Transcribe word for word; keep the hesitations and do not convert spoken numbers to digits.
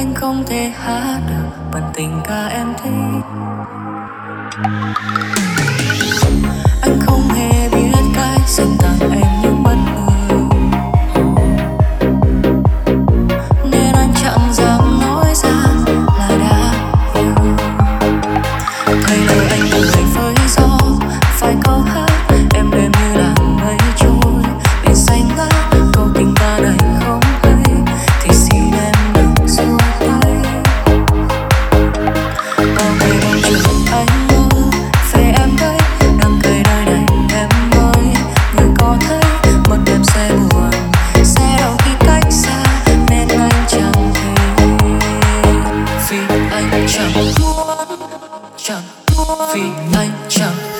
anh không thể hát được bản tình ca em thích. Anh không hề biết cách dành tặng em những bất ngờ, nên anh chẳng dám nói ra là đã yêu. Thay lời anh từng ngày với gió, phải câu hát em đêm như làn mây trôi biển xanh ngát. Câu tình ta này không hay thì xin em đừng xuôi tay. Bao ngày mong chờ anh mơ về em đây, đang cười nơi này em ơi. Người có thấy một đêm sẽ buồn, sẽ đau khi cách xa, nên anh chẳng thể. Vì anh chẳng muốn, chẳng muốn, vì anh chẳng